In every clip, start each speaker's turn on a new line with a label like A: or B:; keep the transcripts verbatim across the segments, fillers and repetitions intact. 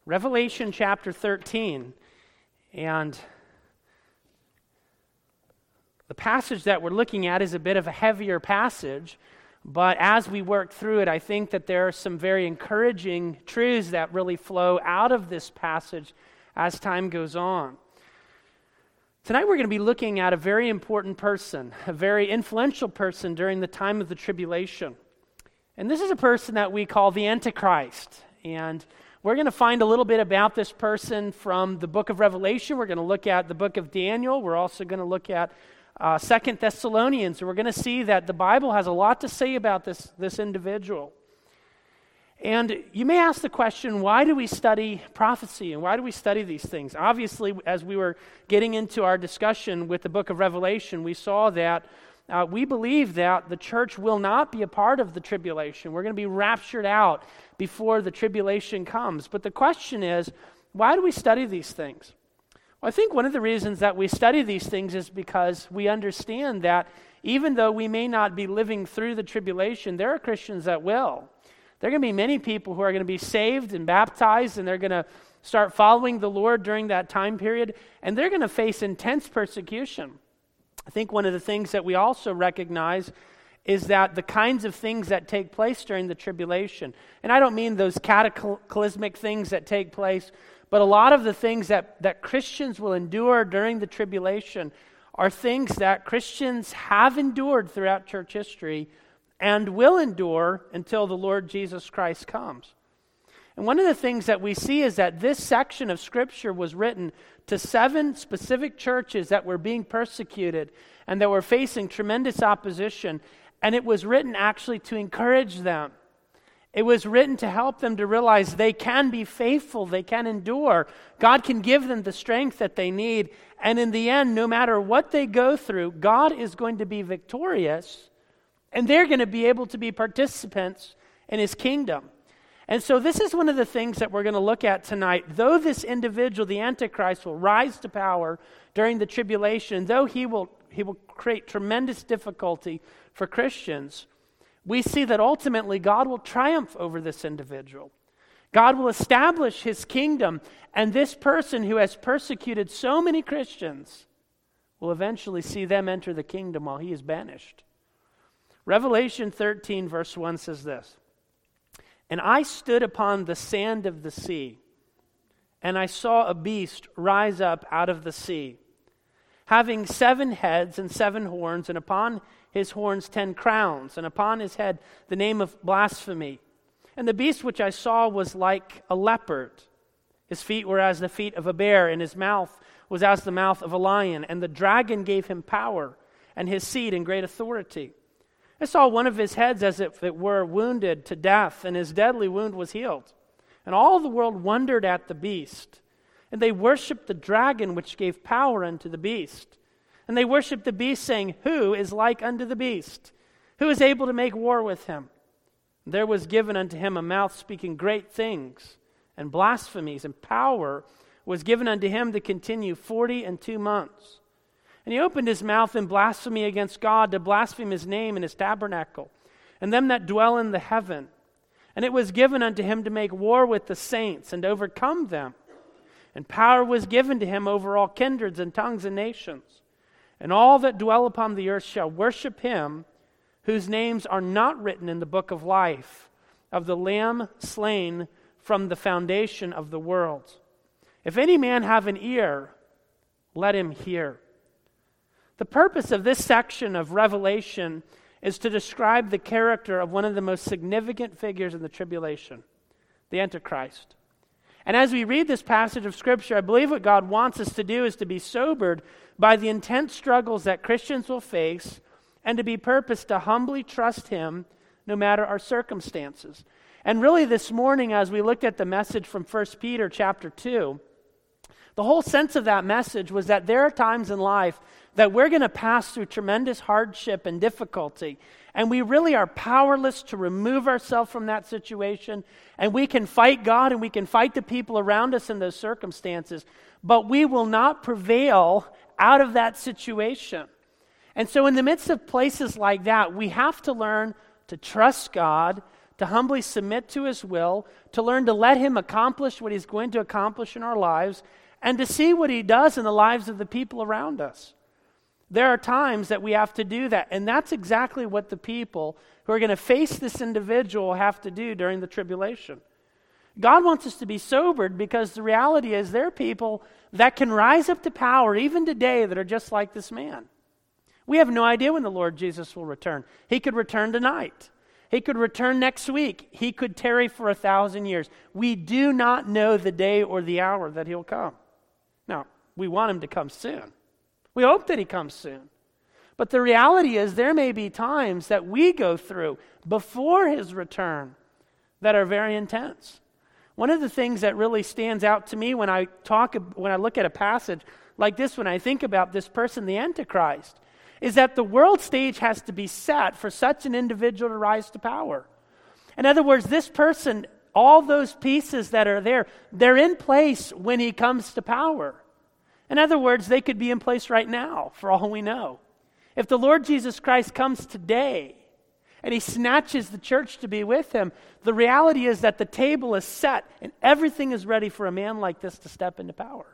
A: Revelation chapter thirteen. And the passage that we're looking at is a bit of a heavier passage, but as we work through it, I think that there are some very encouraging truths that really flow out of this passage as time goes on. Tonight we're going to be looking at a very important person, a very influential person during the time of the tribulation. And this is a person that we call the Antichrist. And we're going to find a little bit about this person from the book of Revelation. We're going to look at the book of Daniel. We're also going to look at uh, Second Thessalonians. And we're going to see that the Bible has a lot to say about this, this individual. And you may ask the question, why do we study prophecy and why do we study these things? Obviously, as we were getting into our discussion with the book of Revelation, we saw that Uh, we believe that the church will not be a part of the tribulation. We're going to be raptured out before the tribulation comes. But the question is, why do we study these things? Well, I think one of the reasons that we study these things is because we understand that even though we may not be living through the tribulation, there are Christians that will. There are going to be many people who are going to be saved and baptized, and they're going to start following the Lord during that time period, and they're going to face intense persecution. I think one of the things that we also recognize is that the kinds of things that take place during the tribulation, and I don't mean those cataclysmic things that take place, but a lot of the things that, that Christians will endure during the tribulation are things that Christians have endured throughout church history and will endure until the Lord Jesus Christ comes. And one of the things that we see is that this section of Scripture was written to seven specific churches that were being persecuted and that were facing tremendous opposition. And it was written actually to encourage them. It was written to help them to realize they can be faithful, they can endure. God can give them the strength that they need. And in the end, no matter what they go through, God is going to be victorious. And they're going to be able to be participants in His kingdom. And so this is one of the things that we're going to look at tonight. Though this individual, the Antichrist, will rise to power during the tribulation, though he will he will create tremendous difficulty for Christians, we see that ultimately God will triumph over this individual. God will establish His kingdom, and this person who has persecuted so many Christians will eventually see them enter the kingdom while he is banished. Revelation thirteen verse one says this, "And I stood upon the sand of the sea, and I saw a beast rise up out of the sea, having seven heads and seven horns, and upon his horns ten crowns, and upon his head the name of blasphemy. And the beast which I saw was like a leopard. His feet were as the feet of a bear, and his mouth was as the mouth of a lion. And the dragon gave him power, and his seat and great authority. I saw one of his heads as if it were wounded to death, and his deadly wound was healed. And all the world wondered at the beast. And they worshipped the dragon which gave power unto the beast. And they worshipped the beast, saying, Who is like unto the beast? Who is able to make war with him? And there was given unto him a mouth speaking great things and blasphemies, and power was given unto him to continue forty and two months. And he opened his mouth in blasphemy against God, to blaspheme his name and his tabernacle, and them that dwell in the heaven. And it was given unto him to make war with the saints, and overcome them. And power was given to him over all kindreds and tongues and nations. And all that dwell upon the earth shall worship him, whose names are not written in the book of life, of the Lamb slain from the foundation of the world. If any man have an ear, let him hear." The purpose of this section of Revelation is to describe the character of one of the most significant figures in the tribulation, the Antichrist. And as we read this passage of Scripture, I believe what God wants us to do is to be sobered by the intense struggles that Christians will face, and to be purposed to humbly trust Him no matter our circumstances. And really this morning, as we looked at the message from First Peter chapter two, the whole sense of that message was that there are times in life that we're going to pass through tremendous hardship and difficulty, and we really are powerless to remove ourselves from that situation, and we can fight God and we can fight the people around us in those circumstances, but we will not prevail out of that situation. And so in the midst of places like that, we have to learn to trust God, to humbly submit to his will, to learn to let him accomplish what he's going to accomplish in our lives, and to see what he does in the lives of the people around us. There are times that we have to do that, and that's exactly what the people who are going to face this individual have to do during the tribulation. God wants us to be sobered because the reality is there are people that can rise up to power even today that are just like this man. We have no idea when the Lord Jesus will return. He could return tonight. He could return next week. He could tarry for a thousand years. We do not know the day or the hour that he'll come. Now, we want him to come soon. We hope that he comes soon. But the reality is there may be times that we go through before his return that are very intense. One of the things that really stands out to me when I talk, when I look at a passage like this, when I think about this person, the Antichrist, is that the world stage has to be set for such an individual to rise to power. In other words, this person, all those pieces that are there, they're in place when he comes to power. In other words, they could be in place right now, for all we know. If the Lord Jesus Christ comes today and he snatches the church to be with him, the reality is that the table is set and everything is ready for a man like this to step into power.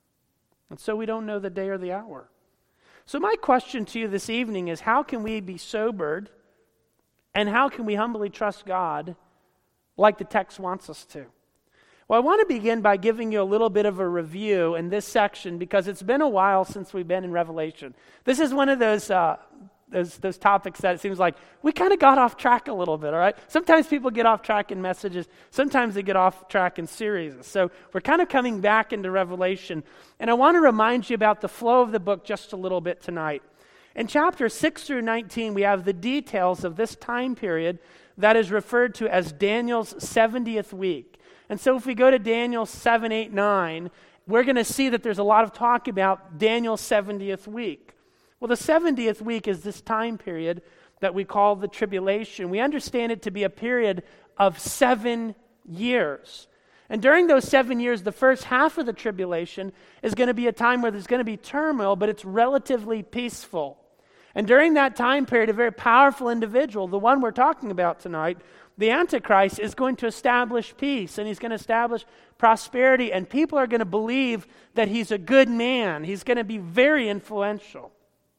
A: And so we don't know the day or the hour. So my question to you this evening is, how can we be sobered and how can we humbly trust God like the text wants us to? Well, I want to begin by giving you a little bit of a review in this section because it's been a while since we've been in Revelation. This is one of those uh, those, those topics that it seems like we kind of got off track a little bit, all right? Sometimes people get off track in messages. Sometimes they get off track in series. So we're kind of coming back into Revelation. And I want to remind you about the flow of the book just a little bit tonight. In chapters six through nineteen, we have the details of this time period that is referred to as Daniel's seventieth week. And so if we go to Daniel seven, eight, nine, we're going to see that there's a lot of talk about Daniel's seventieth week. Well, the seventieth week is this time period that we call the tribulation. We understand it to be a period of seven years. And during those seven years, the first half of the tribulation is going to be a time where there's going to be turmoil, but it's relatively peaceful. And during that time period, a very powerful individual, the one we're talking about tonight, the Antichrist, is going to establish peace, and he's going to establish prosperity, and people are going to believe that he's a good man. He's going to be very influential.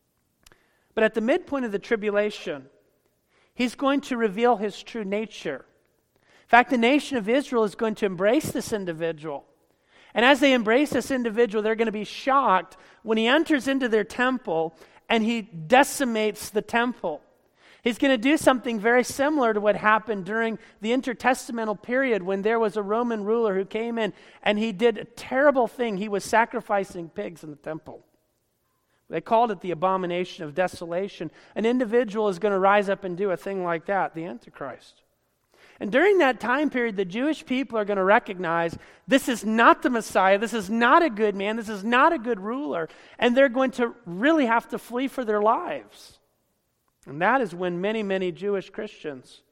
A: But at the midpoint of the tribulation, he's going to reveal his true nature. In fact, the nation of Israel is going to embrace this individual. And as they embrace this individual, they're going to be shocked when he enters into their temple and he decimates the temple. He's going to do something very similar to what happened during the intertestamental period when there was a Roman ruler who came in and he did a terrible thing. He was sacrificing pigs in the temple. They called it the abomination of desolation. An individual is going to rise up and do a thing like that, the Antichrist. And during that time period, the Jewish people are going to recognize this is not the Messiah, this is not a good man, this is not a good ruler, and they're going to really have to flee for their lives. And that is when many, many Jewish Christians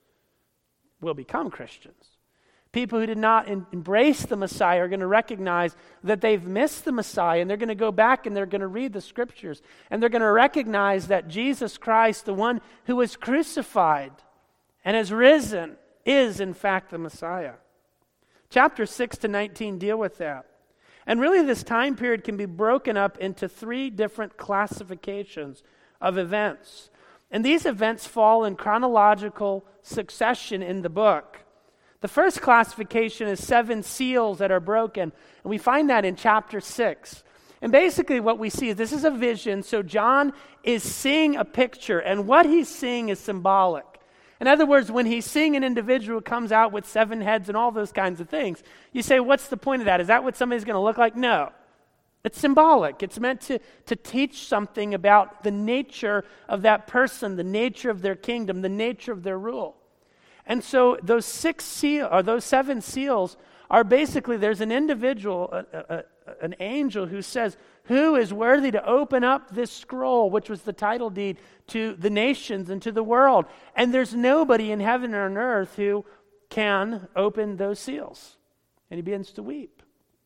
A: will become Christians. People who did not in- embrace the Messiah are going to recognize that they've missed the Messiah, and they're going to go back and they're going to read the Scriptures, and they're going to recognize that Jesus Christ, the one who was crucified and has risen, is in fact the Messiah. Chapters six to nineteen deal with that. And really this time period can be broken up into three different classifications of events. And these events fall in chronological succession in the book. The first classification is seven seals that are broken, and we find that in chapter six. And basically what we see is this is a vision, so John is seeing a picture, and what he's seeing is symbolic. In other words, when he's seeing an individual who comes out with seven heads and all those kinds of things, you say, what's the point of that? Is that what somebody's going to look like? No. It's symbolic. It's meant to, to teach something about the nature of that person, the nature of their kingdom, the nature of their rule. And so those six seal or those seven seals are basically, there's an individual, a, a, a, an angel who says, who is worthy to open up this scroll, which was the title deed to the nations and to the world? And there's nobody in heaven or on earth who can open those seals. And he begins to weep.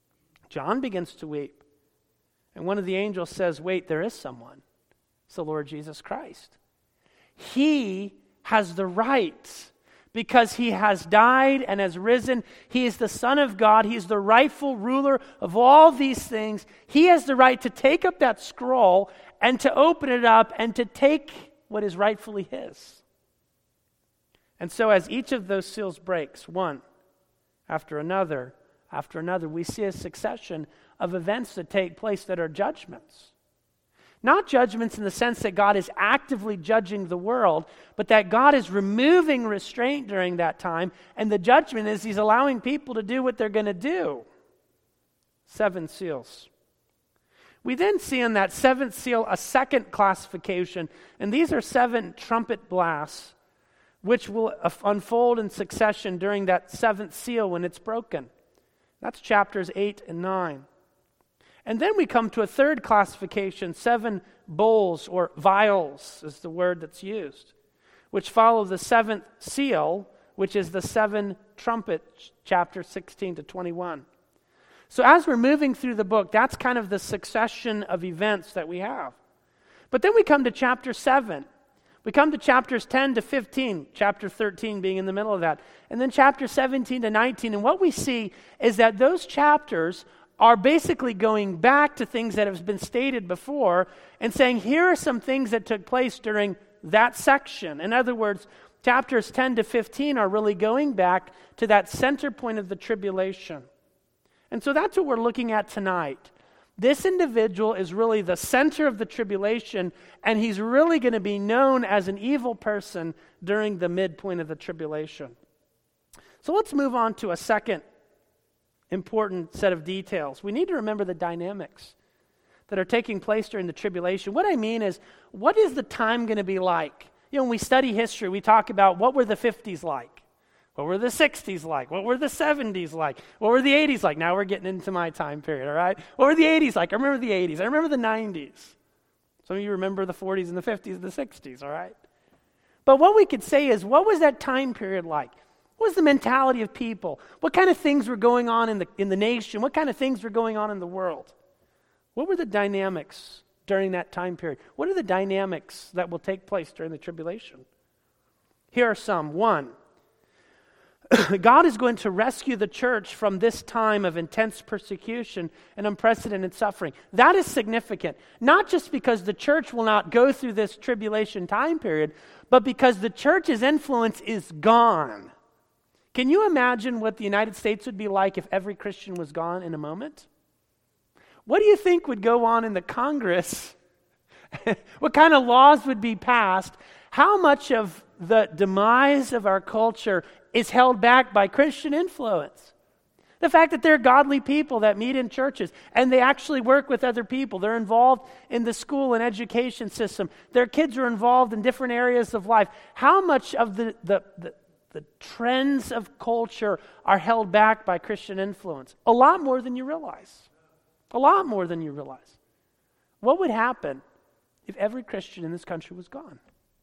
A: John begins to weep. And one of the angels says, wait, there is someone. It's the Lord Jesus Christ. He has the right because he has died and has risen. He is the Son of God. He is the rightful ruler of all these things. He has the right to take up that scroll and to open it up and to take what is rightfully his. And so as each of those seals breaks, one after another, after another, we see a succession of events that take place that are judgments. Not judgments in the sense that God is actively judging the world, but that God is removing restraint during that time, and the judgment is he's allowing people to do what they're going to do. Seven seals. We then see in that seventh seal a second classification, and these are seven trumpet blasts, which will unfold in succession during that seventh seal when it's broken. That's chapters eight and nine. And then we come to a third classification, seven bowls or vials is the word that's used, which follow the seventh seal, which is the seven trumpets, chapter sixteen to twenty-one. So as we're moving through the book, that's kind of the succession of events that we have. But then we come to chapter seven. We come to chapters ten to fifteen, chapter thirteen being in the middle of that, and then chapter seventeen to nineteen. And what we see is that those chapters are basically going back to things that have been stated before and saying, here are some things that took place during that section. In other words, chapters ten to fifteen are really going back to that center point of the tribulation. And so that's what we're looking at tonight. This individual is really the center of the tribulation, and he's really going to be known as an evil person during the midpoint of the tribulation. So let's move on to a second important set of details. We need to remember the dynamics that are taking place during the tribulation. What I mean is, what is the time going to be like? You know, when we study history, we talk about what were the fifties like? What were the sixties like? What were the seventies like? What were the eighties like? Now we're getting into my time period, all right? What were the eighties like? I remember the eighties. I remember the nineties. Some of you remember the forties and the fifties and the sixties, all right? But what we could say is, what was that time period like? What was the mentality of people? What kind of things were going on in the in the nation? What kind of things were going on in the world? What were the dynamics during that time period? What are the dynamics that will take place during the tribulation? Here are some. One, God is going to rescue the church from this time of intense persecution and unprecedented suffering. That is significant, not just because the church will not go through this tribulation time period, but because the church's influence is gone. Can you imagine what the United States would be like if every Christian was gone in a moment? What do you think would go on in the Congress? What kind of laws would be passed? How much of the demise of our culture is held back by Christian influence? The fact that they're godly people that meet in churches and they actually work with other people. They're involved in the school and education system. Their kids are involved in different areas of life. How much of the, the, the The trends of culture are held back by Christian influence? A lot more than you realize. A lot more than you realize. What would happen if every Christian in this country was gone?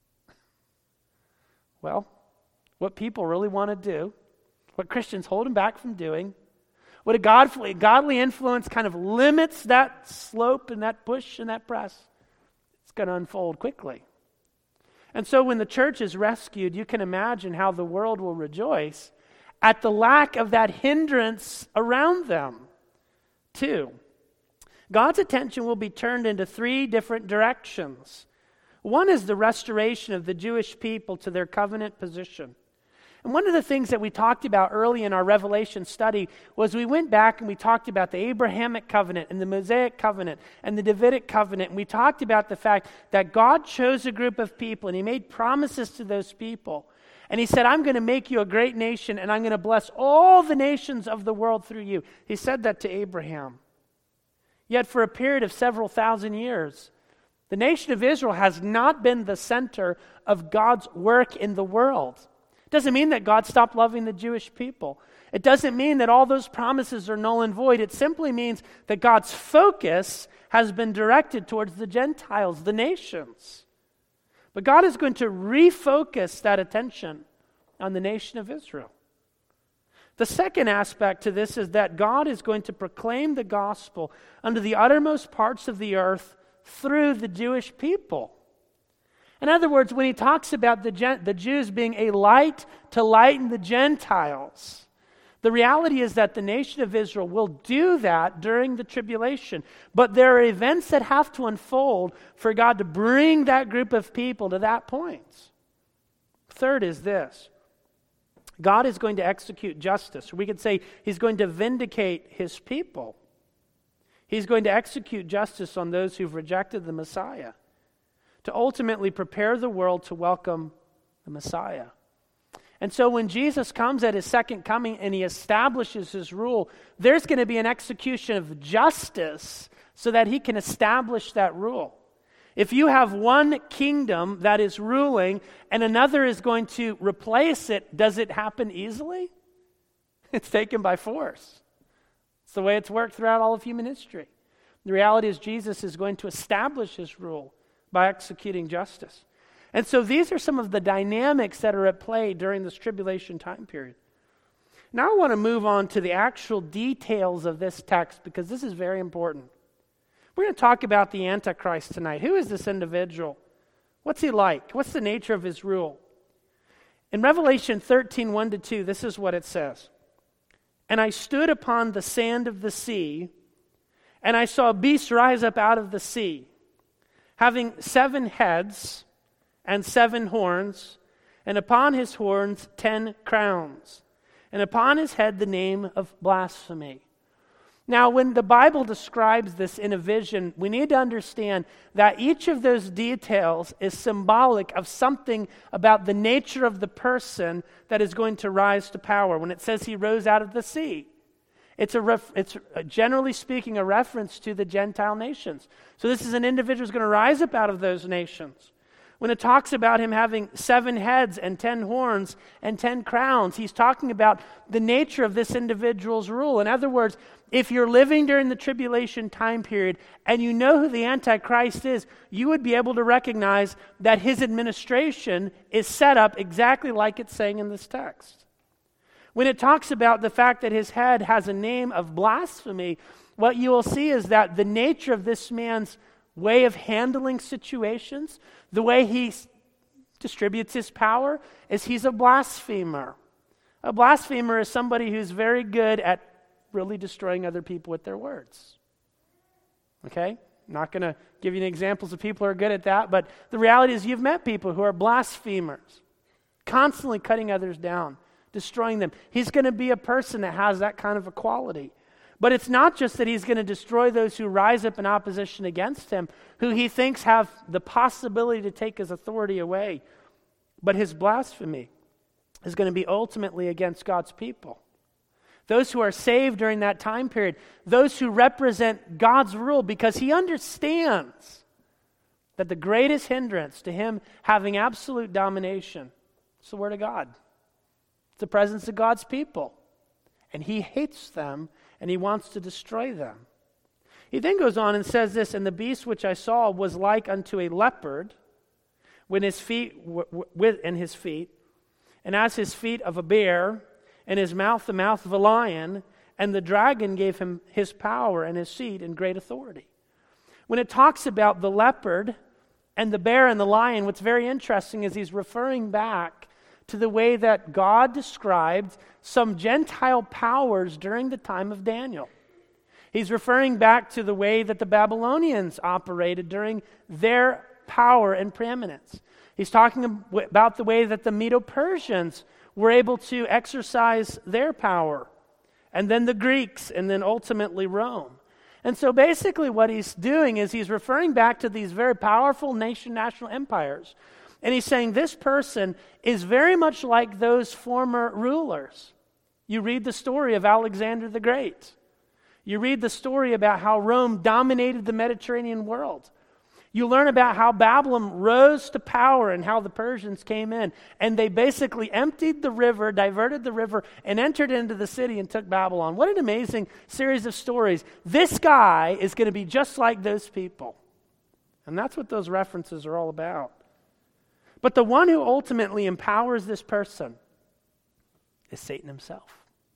A: Well, what people really want to do, what Christians hold them back from doing, what a godly, godly influence kind of limits that slope and that push and that press, it's going to unfold quickly. And so when the church is rescued, you can imagine how the world will rejoice at the lack of that hindrance around them. Two, God's attention will be turned into three different directions. One is the restoration of the Jewish people to their covenant position. And one of the things that we talked about early in our Revelation study was we went back and we talked about the Abrahamic covenant and the Mosaic covenant and the Davidic covenant. And we talked about the fact that God chose a group of people and he made promises to those people. And he said, I'm going to make you a great nation and I'm going to bless all the nations of the world through you. He said that to Abraham. Yet for a period of several thousand years, the nation of Israel has not been the center of God's work in the world. It doesn't mean that God stopped loving the Jewish people. It doesn't mean that all those promises are null and void. It simply means that God's focus has been directed towards the Gentiles, the nations. But God is going to refocus that attention on the nation of Israel. The second aspect to this is that God is going to proclaim the gospel unto the uttermost parts of the earth through the Jewish people. In other words, when he talks about the, Gen- the Jews being a light to lighten the Gentiles, the reality is that the nation of Israel will do that during the tribulation. But there are events that have to unfold for God to bring that group of people to that point. Third is this. God is going to execute justice. We could say he's going to vindicate his people. He's going to execute justice on those who've rejected the Messiah, to ultimately prepare the world to welcome the Messiah. And so when Jesus comes at his second coming and he establishes his rule, there's going to be an execution of justice so that he can establish that rule. If you have one kingdom that is ruling and another is going to replace it, does it happen easily? It's taken by force. It's the way it's worked throughout all of human history. The reality is Jesus is going to establish his rule by executing justice. And so these are some of the dynamics that are at play during this tribulation time period. Now I want to move on to the actual details of this text because this is very important. We're going to talk about the Antichrist tonight. Who is this individual? What's he like? What's the nature of his rule? In Revelation thirteen, one to two, this is what it says. And I stood upon the sand of the sea, and I saw a beast rise up out of the sea, having seven heads and seven horns, and upon his horns ten crowns, and upon his head the name of blasphemy. Now, when the Bible describes this in a vision, we need to understand that each of those details is symbolic of something about the nature of the person that is going to rise to power. When it says he rose out of the sea, it's a ref, it's generally speaking a reference to the Gentile nations. So this is an individual who's going to rise up out of those nations. When it talks about him having seven heads and ten horns and ten crowns, he's talking about the nature of this individual's rule. In other words, if you're living during the tribulation time period and you know who the Antichrist is, you would be able to recognize that his administration is set up exactly like it's saying in this text. When it talks about the fact that his head has a name of blasphemy, what you will see is that the nature of this man's way of handling situations, the way he distributes his power, is he's a blasphemer. A blasphemer is somebody who's very good at really destroying other people with their words. Okay? I'm not going to give you any examples of people who are good at that, but the reality is you've met people who are blasphemers, constantly cutting others down, destroying them. He's going to be a person that has that kind of a quality. But it's not just that he's going to destroy those who rise up in opposition against him, who he thinks have the possibility to take his authority away. But his blasphemy is going to be ultimately against God's people. Those who are saved during that time period, those who represent God's rule, because he understands that the greatest hindrance to him having absolute domination is the Word of God. It's the presence of God's people. And he hates them, and he wants to destroy them. He then goes on and says this, and the beast which I saw was like unto a leopard, with his feet, w- w- with and his feet, and as his feet of a bear, and his mouth the mouth of a lion, and the dragon gave him his power and his seat and great authority. When it talks about the leopard and the bear and the lion, what's very interesting is he's referring back to the way that God described some Gentile powers during the time of Daniel. He's referring back to the way that the Babylonians operated during their power and preeminence. He's talking about the way that the Medo-Persians were able to exercise their power, and then the Greeks, and then ultimately Rome. And so basically what he's doing is he's referring back to these very powerful nation-national empires. And he's saying this person is very much like those former rulers. You read the story of Alexander the Great. You read the story about how Rome dominated the Mediterranean world. You learn about how Babylon rose to power and how the Persians came in. And they basically emptied the river, diverted the river, and entered into the city and took Babylon. What an amazing series of stories. This guy is going to be just like those people. And that's what those references are all about. But the one who ultimately empowers this person is Satan himself.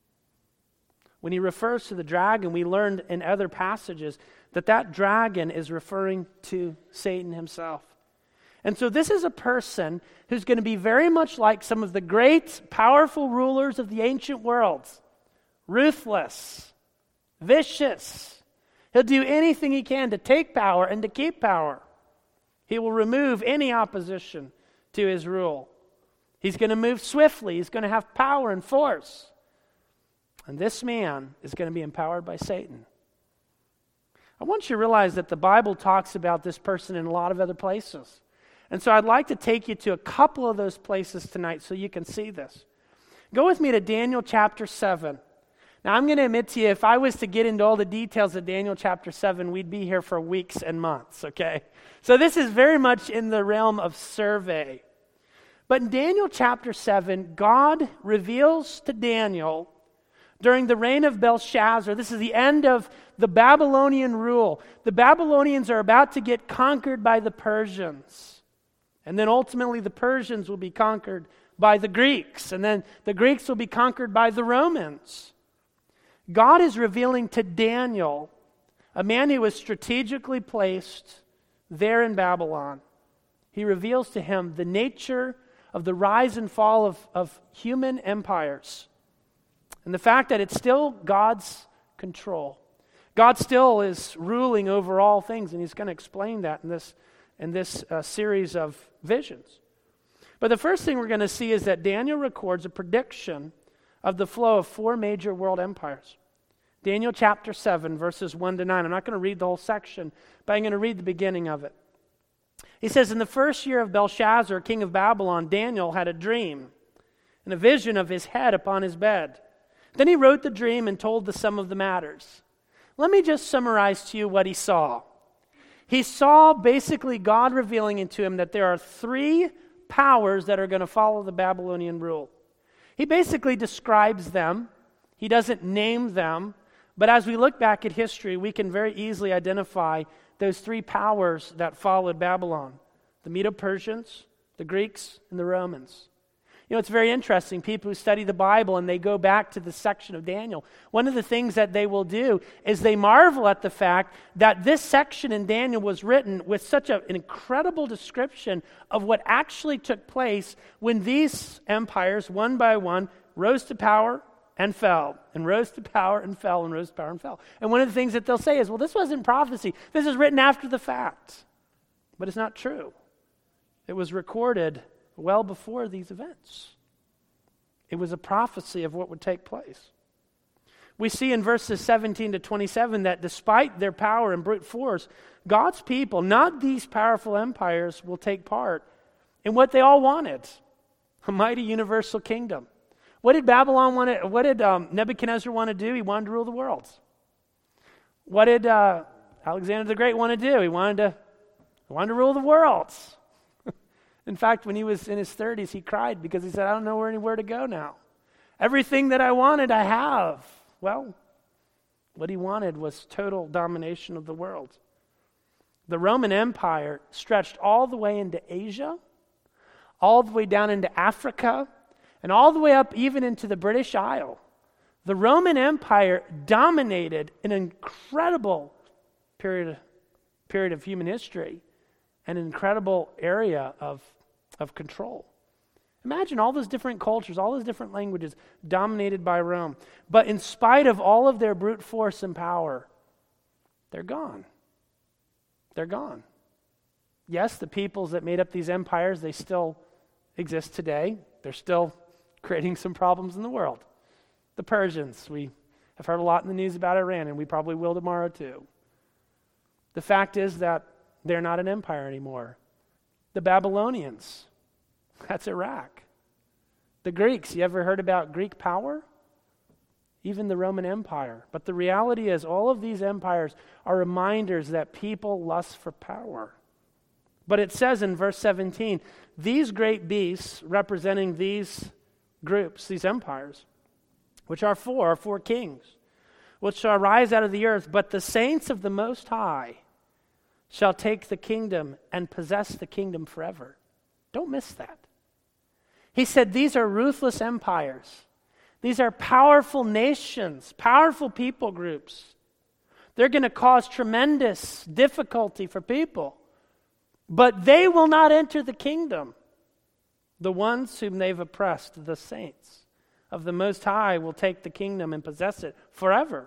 A: When he refers to the dragon, we learned in other passages that that dragon is referring to Satan himself. And so this is a person who's going to be very much like some of the great, powerful rulers of the ancient world. Ruthless, vicious. He'll do anything he can to take power and to keep power. He will remove any opposition to his rule. He's going to move swiftly. He's going to have power and force. And this man is going to be empowered by Satan. I want you to realize that the Bible talks about this person in a lot of other places. And so I'd like to take you to a couple of those places tonight so you can see this. Go with me to Daniel chapter seven. Now I'm going to admit to you, if I was to get into all the details of Daniel chapter seven, we'd be here for weeks and months, okay? So this is very much in the realm of survey. But in Daniel chapter seven, God reveals to Daniel during the reign of Belshazzar, this is the end of the Babylonian rule. The Babylonians are about to get conquered by the Persians. And then ultimately the Persians will be conquered by the Greeks. And then the Greeks will be conquered by the Romans. God is revealing to Daniel, a man who was strategically placed there in Babylon. He reveals to him the nature of the rise and fall of, of human empires. And the fact that it's still God's control. God still is ruling over all things, and he's going to explain that in this, in this uh, series of visions. But the first thing we're going to see is that Daniel records a prediction of the flow of four major world empires. Daniel chapter seven, verses one to nine. I'm not going to read the whole section, but I'm going to read the beginning of it. He says, in the first year of Belshazzar, king of Babylon, Daniel had a dream and a vision of his head upon his bed. Then he wrote the dream and told the sum of the matters. Let me just summarize to you what he saw. He saw basically God revealing into him that there are three powers that are going to follow the Babylonian rule. He basically describes them. He doesn't name them. But as we look back at history, we can very easily identify those three powers that followed Babylon. The Medo-Persians, the Greeks, and the Romans. You know, it's very interesting. People who study the Bible and they go back to the section of Daniel, one of the things that they will do is they marvel at the fact that this section in Daniel was written with such a, an incredible description of what actually took place when these empires, one by one, rose to power and fell, and rose to power and fell, and rose to power and fell. And one of the things that they'll say is, well, this wasn't prophecy. This is written after the fact. But it's not true. It was recorded well before these events. It was a prophecy of what would take place. We see in verses seventeen to twenty-seven that despite their power and brute force, God's people, not these powerful empires, will take part in what they all wanted, a mighty universal kingdom. What did Babylon want to, what did um, Nebuchadnezzar want to do? He wanted to rule the world. What did uh, Alexander the Great want to do? He wanted to, he wanted to rule the world. In fact, when he was in his thirties, he cried because he said, I don't know where anywhere to go now. Everything that I wanted, I have. Well, what he wanted was total domination of the world. The Roman Empire stretched all the way into Asia, all the way down into Africa, and all the way up even into the British Isle. The Roman Empire dominated an incredible period, period of human history, an incredible area of, of control. Imagine all those different cultures, all those different languages dominated by Rome. But in spite of all of their brute force and power, they're gone. They're gone. Yes, the peoples that made up these empires, they still exist today. They're still creating some problems in the world. The Persians, we have heard a lot in the news about Iran, and we probably will tomorrow too. The fact is that they're not an empire anymore. The Babylonians, that's Iraq. The Greeks, you ever heard about Greek power? Even the Roman Empire. But the reality is all of these empires are reminders that people lust for power. But it says in verse seventeen, these great beasts representing these groups, these empires, which are four, are four kings, which shall rise out of the earth, but the saints of the Most High shall take the kingdom and possess the kingdom forever. Don't miss that. He said these are ruthless empires. These are powerful nations, powerful people groups. They're going to cause tremendous difficulty for people. but they will not enter the kingdom. The ones whom they've oppressed, the saints of the Most High, will take the kingdom and possess it forever.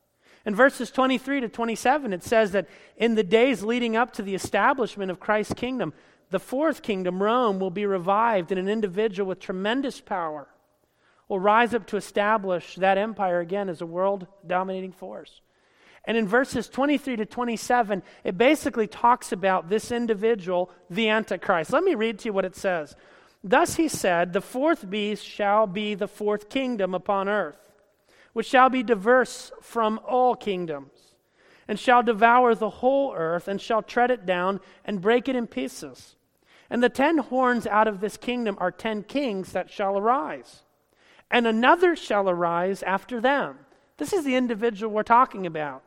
A: In verses twenty-three to twenty-seven, it says that in the days leading up to the establishment of Christ's kingdom, the fourth kingdom, Rome, will be revived, and an individual with tremendous power will rise up to establish that empire again as a world-dominating force. And in verses twenty-three to twenty-seven, it basically talks about this individual, the Antichrist. Let me read to you what it says. Thus he said, the fourth beast shall be the fourth kingdom upon earth, which shall be diverse from all kingdoms, and shall devour the whole earth, and shall tread it down, and break it in pieces. And the ten horns out of this kingdom are ten kings that shall arise, and another shall arise after them. This is the individual we're talking about.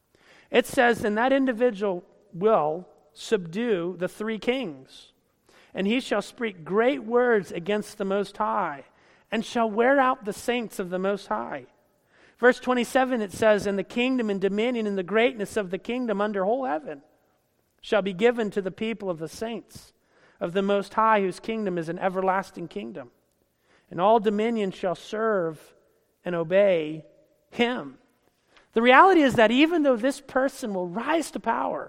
A: It says, and that individual will subdue the three kings, and he shall speak great words against the Most High, and shall wear out the saints of the Most High. Verse twenty-seven, it says, and the kingdom and dominion and the greatness of the kingdom under whole heaven shall be given to the people of the saints of the Most High, whose kingdom is an everlasting kingdom. And all dominion shall serve and obey him. The reality is that even though this person will rise to power,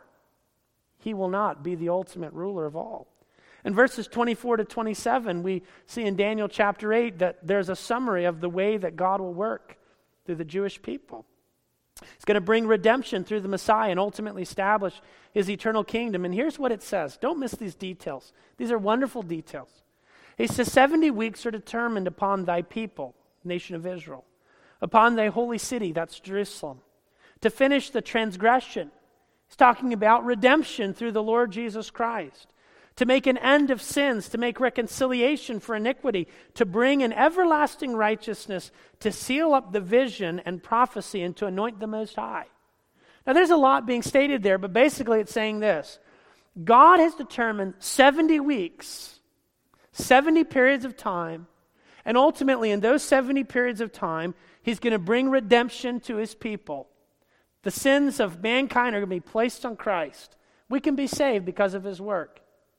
A: he will not be the ultimate ruler of all. In verses twenty-four to twenty-seven, we see in Daniel chapter eight that there's a summary of the way that God will work through the Jewish people. He's going to bring redemption through the Messiah and ultimately establish his eternal kingdom. And here's what it says. Don't miss these details. These are wonderful details. He says, seventy weeks are determined upon thy people, nation of Israel, upon thy holy city, that's Jerusalem, to finish the transgression. He's talking about redemption through the Lord Jesus Christ, to make an end of sins, to make reconciliation for iniquity, to bring an everlasting righteousness, to seal up the vision and prophecy, and to anoint the Most High. Now there's a lot being stated there, but basically it's saying this. God has determined seventy weeks, seventy periods of time, and ultimately in those seventy periods of time, he's going to bring redemption to his people. The sins of mankind are going to be placed on Christ. We can be saved because of his work.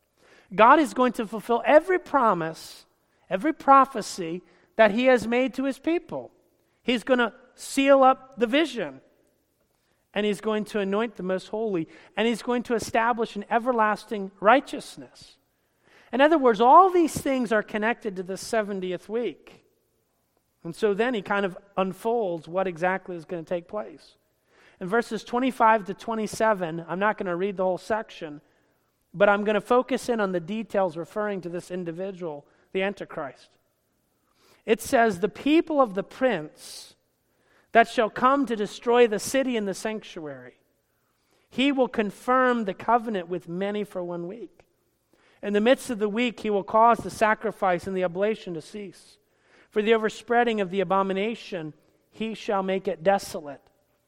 A: God is going to fulfill every promise, every prophecy that he has made to his people. He's going to seal up the vision, and he's going to anoint the most holy, and he's going to establish an everlasting righteousness. In other words, all these things are connected to the seventieth week. And so then he kind of unfolds what exactly is going to take place. In verses twenty-five to twenty-seven, I'm not going to read the whole section, but I'm going to focus in on the details referring to this individual, the Antichrist. It says, the people of the prince that shall come to destroy the city and the sanctuary, he will confirm the covenant with many for one week. In the midst of the week, he will cause the sacrifice and the oblation to cease. For the overspreading of the abomination, he shall make it desolate.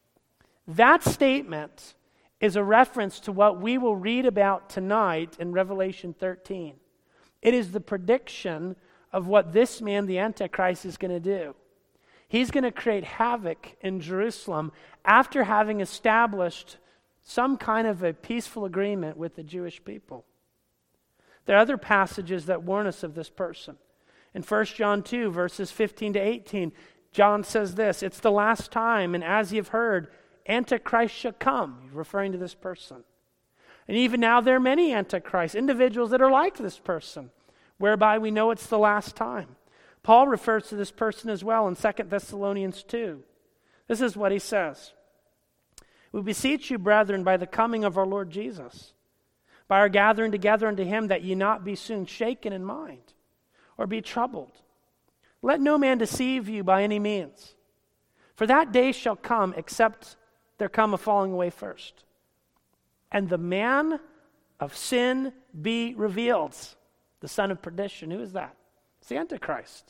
A: That statement is a reference to what we will read about tonight in Revelation thirteen. It is the prediction of what this man, the Antichrist, is going to do. He's going to create havoc in Jerusalem after having established some kind of a peaceful agreement with the Jewish people. There are other passages that warn us of this person. In First John two, verses fifteen to eighteen, John says this, it's the last time, and as you've heard, Antichrist shall come. He's referring to this person. And even now there are many Antichrists, individuals that are like this person, whereby we know it's the last time. Paul refers to this person as well in Second Thessalonians two. This is what he says. We beseech you, brethren, by the coming of our Lord Jesus, by our gathering together unto him, that ye not be soon shaken in mind, or be troubled. Let no man deceive you by any means. For that day shall come, except there come a falling away first, and the man of sin be revealed, the son of perdition. Who is that? It's the Antichrist.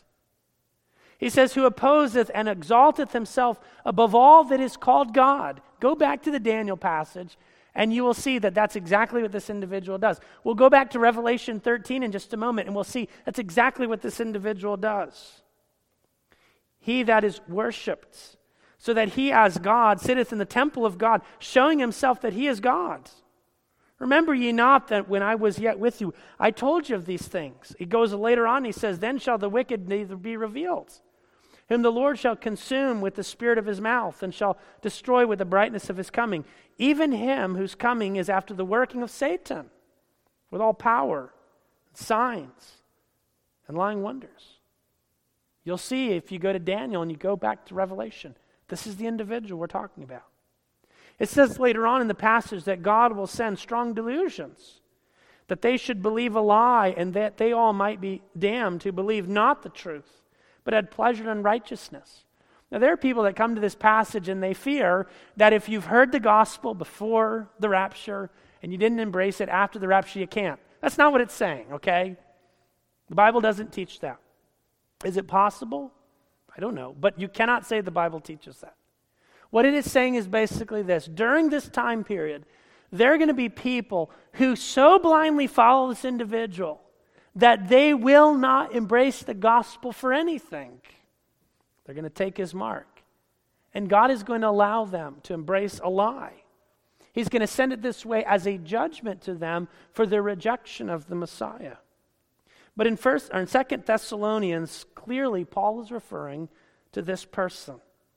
A: He says, who opposeth and exalteth himself above all that is called God. Go back to the Daniel passage, and you will see that that's exactly what this individual does. We'll go back to Revelation thirteen in just a moment, and we'll see that's exactly what this individual does. He that is worshipped, so that he as God sitteth in the temple of God, showing himself that he is God. Remember ye not that when I was yet with you, I told you of these things. He goes later on, he says, then shall the wicked neither be revealed, whom the Lord shall consume with the spirit of his mouth, and shall destroy with the brightness of his coming. Even him whose coming is after the working of Satan, with all power, and signs, and lying wonders. You'll see if you go to Daniel and you go back to Revelation, this is the individual we're talking about. It says later on in the passage that God will send strong delusions, that they should believe a lie, and that they all might be damned who believe not the truth, but had pleasure in unrighteousness. Now there are people that come to this passage and they fear that if you've heard the gospel before the rapture and you didn't embrace it after the rapture, you can't. That's not what it's saying, okay? The Bible doesn't teach that. Is it possible? I don't know, but you cannot say the Bible teaches that. What it is saying is basically this. During this time period, there are going to be people who so blindly follow this individual that they will not embrace the gospel for anything. They're going to take his mark. And God is going to allow them to embrace a lie. He's going to send it this way as a judgment to them for their rejection of the Messiah. But in first or in Second Thessalonians, clearly Paul is referring to this person.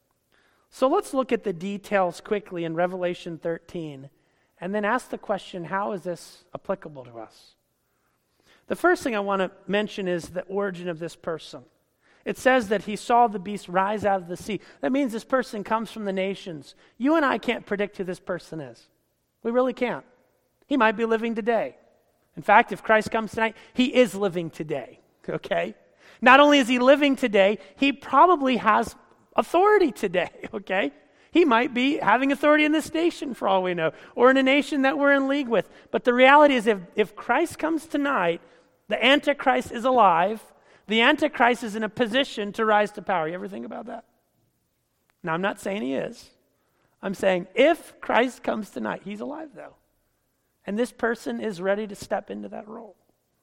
A: So let's look at the details quickly in Revelation thirteen, and then ask the question, how is this applicable to us? The first thing I want to mention is the origin of this person. It says that he saw the beast rise out of the sea. That means this person comes from the nations. You and I can't predict who this person is. We really can't. He might be living today. In fact, if Christ comes tonight, he is living today, okay? Not only is he living today, he probably has authority today, okay? He might be having authority in this nation for all we know, or in a nation that we're in league with. But the reality is if, if Christ comes tonight, the Antichrist is alive. The Antichrist is in a position to rise to power. You ever think about that? Now, I'm not saying he is. I'm saying if Christ comes tonight, he's alive though. And this person is ready to step into that role.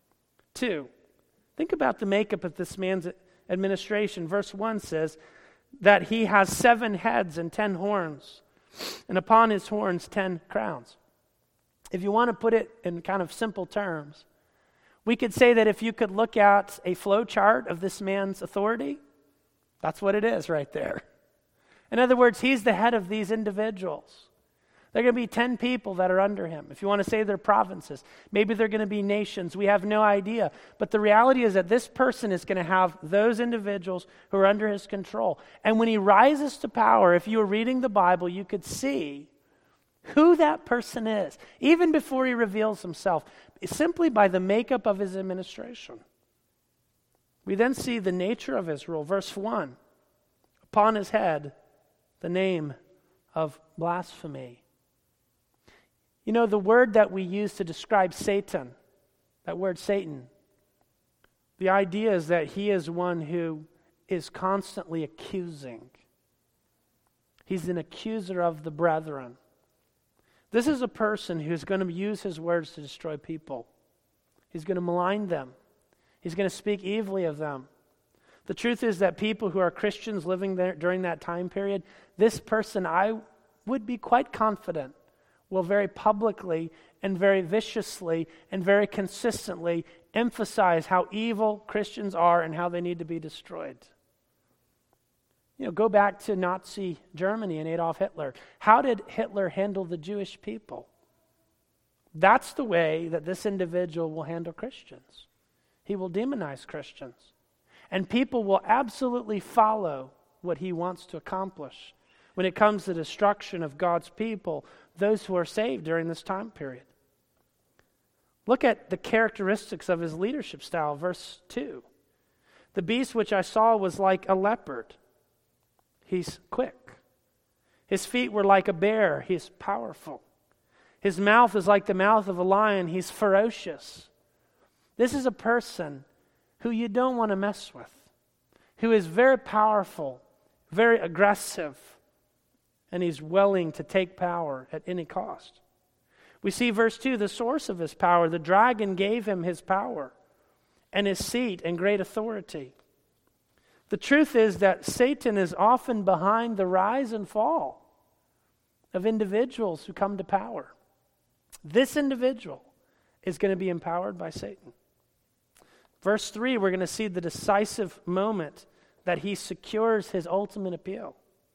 A: Two, think about the makeup of this man's administration. Verse one says that he has seven heads and ten horns, and upon his horns ten crowns. If you want to put it in kind of simple terms, we could say that if you could look at a flow chart of this man's authority, that's what it is right there. In other words, he's the head of these individuals. There are going to be ten people that are under him. If you want to say they're provinces, maybe they're going to be nations. We have no idea. But the reality is that this person is going to have those individuals who are under his control. And when he rises to power, if you were reading the Bible, you could see who that person is, even before he reveals himself, simply by the makeup of his administration. We then see the nature of his rule. Verse one, upon his head, the name of blasphemy. You know, the word that we use to describe Satan, that word Satan, the idea is that he is one who is constantly accusing. He's an accuser of the brethren. This is a person who's going to use his words to destroy people. He's going to malign them. He's going to speak evilly of them. The truth is that people who are Christians living there during that time period, this person, I would be quite confident, will very publicly and very viciously and very consistently emphasize how evil Christians are and how they need to be destroyed. You know, go back to Nazi Germany and Adolf Hitler. How did Hitler handle the Jewish people? That's the way that this individual will handle Christians. He will demonize Christians. And people will absolutely follow what he wants to accomplish when it comes to the destruction of God's people, those who are saved during this time period. Look at the characteristics of his leadership style, verse two. The beast which I saw was like a leopard. He's quick. His feet were like a bear. He's powerful. His mouth is like the mouth of a lion. He's ferocious. This is a person who you don't want to mess with, who is very powerful, very aggressive, and he's willing to take power at any cost. We see verse two, the source of his power. The dragon gave him his power and his seat and great authority. The truth is that Satan is often behind the rise and fall of individuals who come to power. This individual is going to be empowered by Satan. Verse three, we're going to see the decisive moment that he secures his ultimate appeal.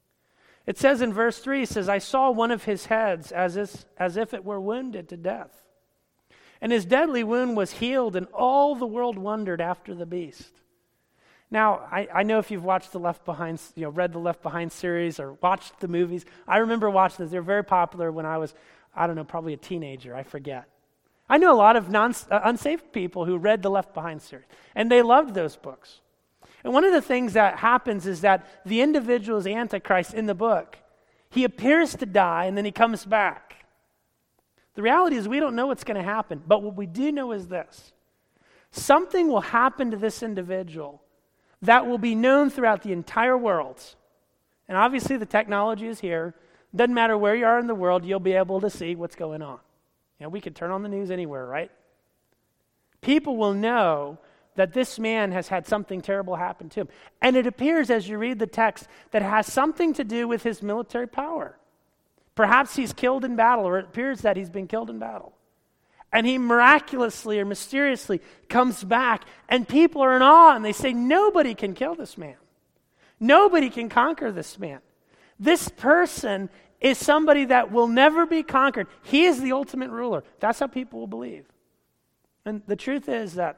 A: It says in verse three, it says, I saw one of his heads as if, as if it were wounded to death. And his deadly wound was healed, and all the world wondered after the beast. Now, I, I know if you've watched the Left Behind, you know, read the Left Behind series or watched the movies. I remember watching this. They were very popular when I was, I don't know, probably a teenager. I forget. I know a lot of non, uh, unsafe people who read the Left Behind series, and they loved those books. And one of the things that happens is that the individual is Antichrist in the book. He appears to die, and then he comes back. The reality is we don't know what's going to happen, but what we do know is this. Something will happen to this individual that will be known throughout the entire world. And obviously the technology is here. Doesn't matter where you are in the world, you'll be able to see what's going on. You know, we could turn on the news anywhere, right? People will know that this man has had something terrible happen to him. And it appears as you read the text that it has something to do with his military power. Perhaps he's killed in battle, or it appears that he's been killed in battle. And he miraculously or mysteriously comes back, and people are in awe, and they say, nobody can kill this man. Nobody can conquer this man. This person is somebody that will never be conquered. He is the ultimate ruler. That's how people will believe. And the truth is that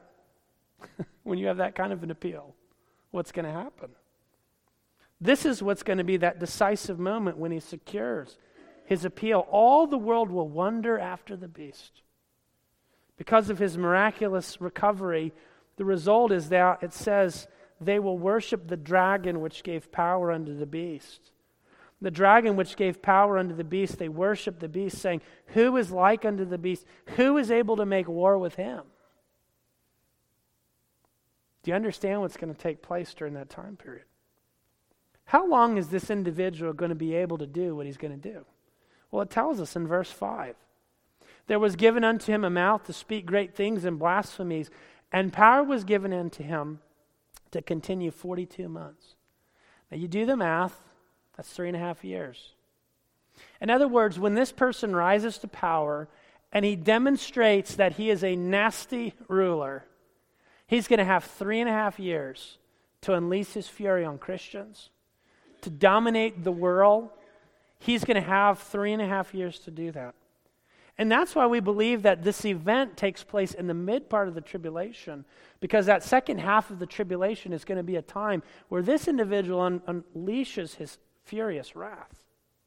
A: when you have that kind of an appeal, what's going to happen? This is what's going to be that decisive moment when he secures his appeal. All the world will wonder after the beast. Because of his miraculous recovery, the result is that it says they will worship the dragon which gave power unto the beast. The dragon which gave power unto the beast, they worship the beast, saying, who is like unto the beast? Who is able to make war with him? Do you understand what's going to take place during that time period? How long is this individual going to be able to do what he's going to do? Well, it tells us in verse five. There was given unto him a mouth to speak great things and blasphemies, and power was given unto him to continue forty-two months. Now you do the math, that's three and a half years. In other words, when this person rises to power and he demonstrates that he is a nasty ruler, he's going to have three and a half years to unleash his fury on Christians, to dominate the world. He's going to have three and a half years to do that. And that's why we believe that this event takes place in the mid part of the tribulation, because that second half of the tribulation is going to be a time where this individual un- unleashes his furious wrath.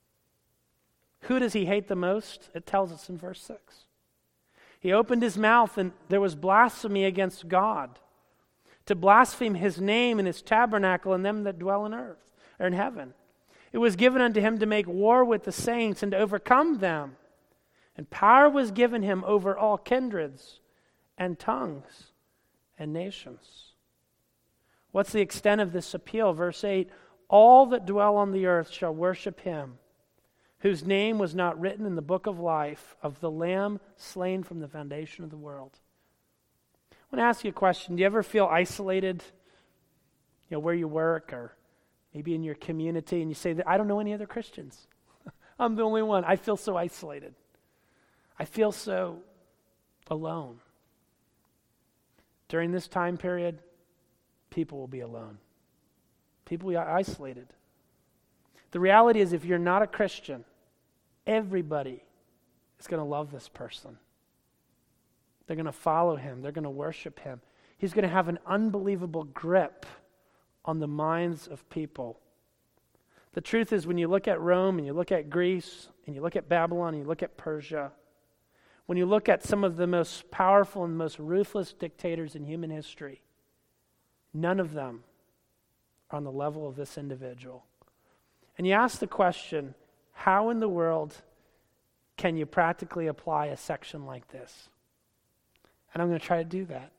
A: Who does he hate the most? It tells us in verse six. He opened his mouth and there was blasphemy against God, to blaspheme his name and his tabernacle and them that dwell in earth or in heaven. It was given unto him to make war with the saints and to overcome them. And power was given him over all kindreds and tongues and nations. What's the extent of this appeal? Verse eight, all that dwell on the earth shall worship him, whose name was not written in the book of life of the Lamb slain from the foundation of the world. I want to ask you a question. Do you ever feel isolated, you know, where you work or maybe in your community, and you say, that I don't know any other Christians. I'm the only one. I feel so isolated. I feel so alone. During this time period, people will be alone. People will be isolated. The reality is, if you're not a Christian, everybody is going to love this person. They're going to follow him. They're going to worship him. He's going to have an unbelievable grip on the minds of people. The truth is, when you look at Rome and you look at Greece and you look at Babylon and you look at Persia, when you look at some of the most powerful and most ruthless dictators in human history, none of them are on the level of this individual. And you ask the question, how in the world can you practically apply a section like this? And I'm going to try to do that.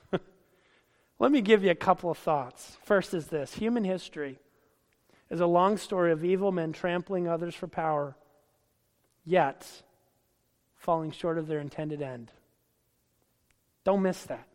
A: Let me give you a couple of thoughts. First is this: human history is a long story of evil men trampling others for power, yet falling short of their intended end. Don't miss that.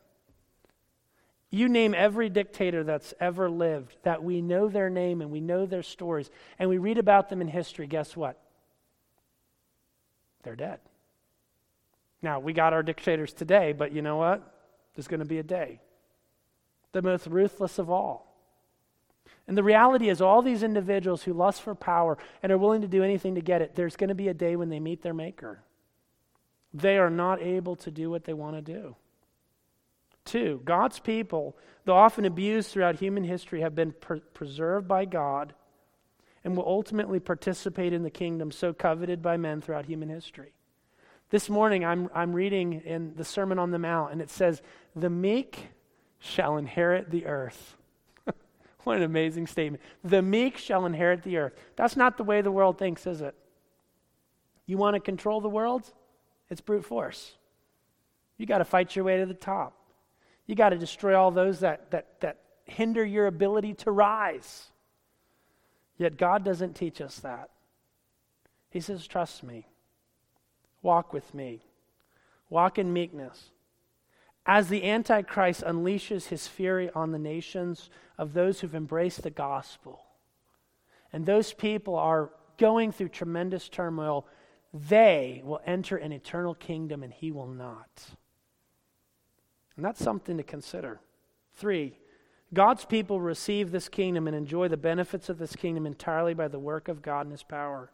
A: You name every dictator that's ever lived, that we know their name and we know their stories, and we read about them in history, guess what? They're dead. Now, we got our dictators today, but you know what? There's going to be a day. The most ruthless of all. And the reality is, all these individuals who lust for power and are willing to do anything to get it, there's going to be a day when they meet their maker. They are not able to do what they want to do. Two, God's people, though often abused throughout human history, have been per- preserved by God and will ultimately participate in the kingdom so coveted by men throughout human history. This morning, I'm, I'm reading in the Sermon on the Mount, and it says, "The meek shall inherit the earth." What an amazing statement. The meek shall inherit the earth. That's not the way the world thinks, is it? You want to control the world? It's brute force. You got to fight your way to the top. You got to destroy all those that, that, that hinder your ability to rise. Yet God doesn't teach us that. He says, trust me. Walk with me. Walk in meekness. As the Antichrist unleashes his fury on the nations of those who've embraced the gospel, and those people are going through tremendous turmoil, they will enter an eternal kingdom and he will not. And that's something to consider. Three, God's people receive this kingdom and enjoy the benefits of this kingdom entirely by the work of God and his power.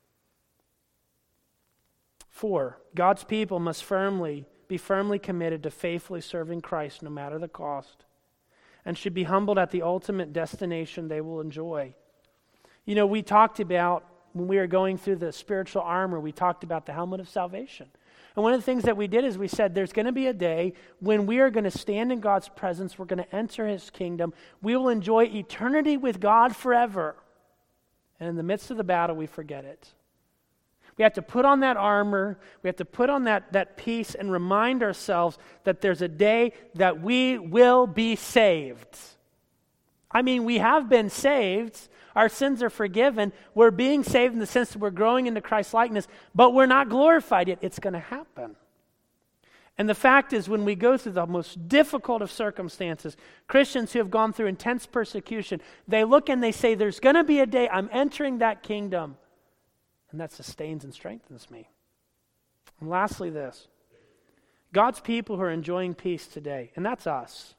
A: Four, God's people must firmly be firmly committed to faithfully serving Christ no matter the cost, and should be humbled at the ultimate destination they will enjoy. You know, we talked about, when we were going through the spiritual armor, we talked about the helmet of salvation. And one of the things that we did is we said there's going to be a day when we are going to stand in God's presence, we're going to enter his kingdom, we will enjoy eternity with God forever. And in the midst of the battle, we forget it. We have to put on that armor, we have to put on that, that peace and remind ourselves that there's a day that we will be saved. I mean, we have been saved, our sins are forgiven, we're being saved in the sense that we're growing into Christ's likeness, but we're not glorified yet. It's going to happen. And the fact is, when we go through the most difficult of circumstances, Christians who have gone through intense persecution, they look and they say, there's going to be a day I'm entering that kingdom. And that sustains and strengthens me. And lastly, this. God's people who are enjoying peace today, and that's us.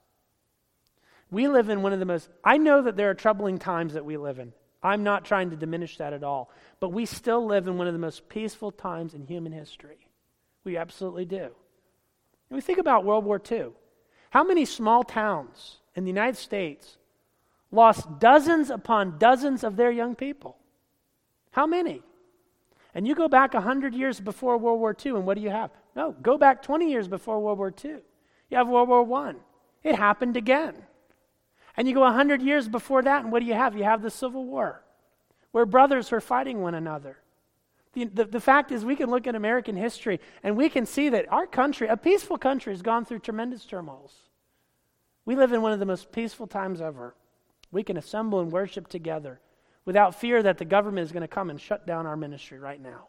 A: We live in one of the most, I know that there are troubling times that we live in. I'm not trying to diminish that at all. But we still live in one of the most peaceful times in human history. We absolutely do. And we think about World War Two. How many small towns in the United States lost dozens upon dozens of their young people? How many? And you go back one hundred years before World War Two, and what do you have? No, go back twenty years before World War Two. You have World War One. It happened again. And you go one hundred years before that, and what do you have? You have the Civil War, where brothers were fighting one another. The, the, the fact is, we can look at American history, and we can see that our country, a peaceful country, has gone through tremendous turmoils. We live in one of the most peaceful times ever. We can assemble and worship together without fear that the government is going to come and shut down our ministry right now.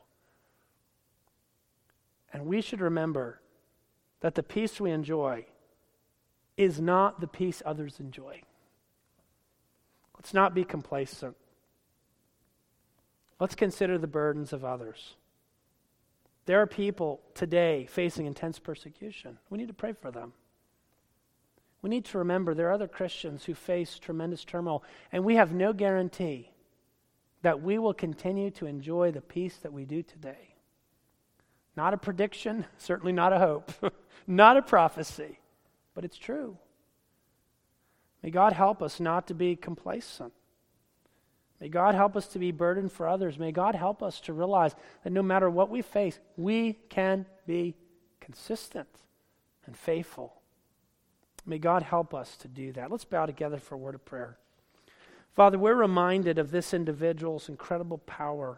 A: And we should remember that the peace we enjoy is not the peace others enjoy. Let's not be complacent. Let's consider the burdens of others. There are people today facing intense persecution. We need to pray for them. We need to remember there are other Christians who face tremendous turmoil, and we have no guarantee that we will continue to enjoy the peace that we do today. Not a prediction, certainly not a hope, not a prophecy, but it's true. May God help us not to be complacent. May God help us to be burdened for others. May God help us to realize that no matter what we face, we can be consistent and faithful. May God help us to do that. Let's bow together for a word of prayer. Father, we're reminded of this individual's incredible power,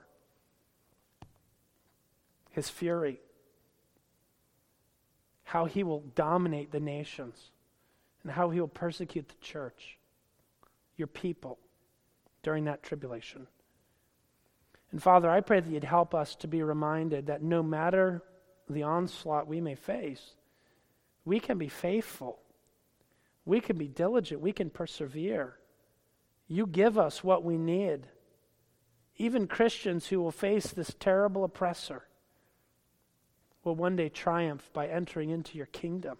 A: his fury, how he will dominate the nations, and how he will persecute the church, your people, during that tribulation. And Father, I pray that you'd help us to be reminded that no matter the onslaught we may face, we can be faithful. We can be diligent. We can persevere. You give us what we need. Even Christians who will face this terrible oppressor, will one day triumph by entering into your kingdom.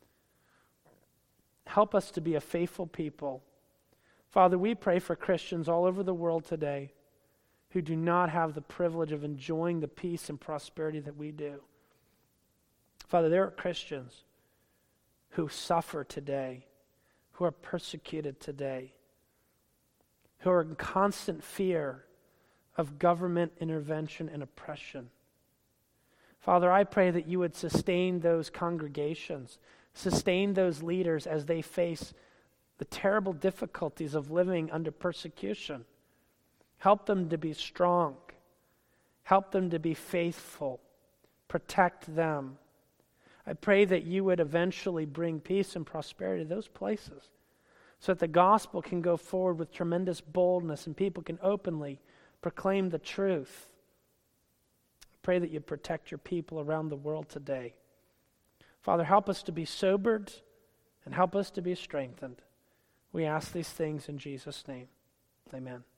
A: Help us to be a faithful people. Father, we pray for Christians all over the world today who do not have the privilege of enjoying the peace and prosperity that we do. Father, there are Christians who suffer today, who are persecuted today, who are in constant fear of government intervention and oppression. Father, I pray that you would sustain those congregations, sustain those leaders as they face the terrible difficulties of living under persecution. Help them to be strong. Help them to be faithful. Protect them. I pray that you would eventually bring peace and prosperity to those places so that the gospel can go forward with tremendous boldness and people can openly proclaim the truth. I pray that you protect your people around the world today. Father, help us to be sobered and help us to be strengthened. We ask these things in Jesus' name. Amen.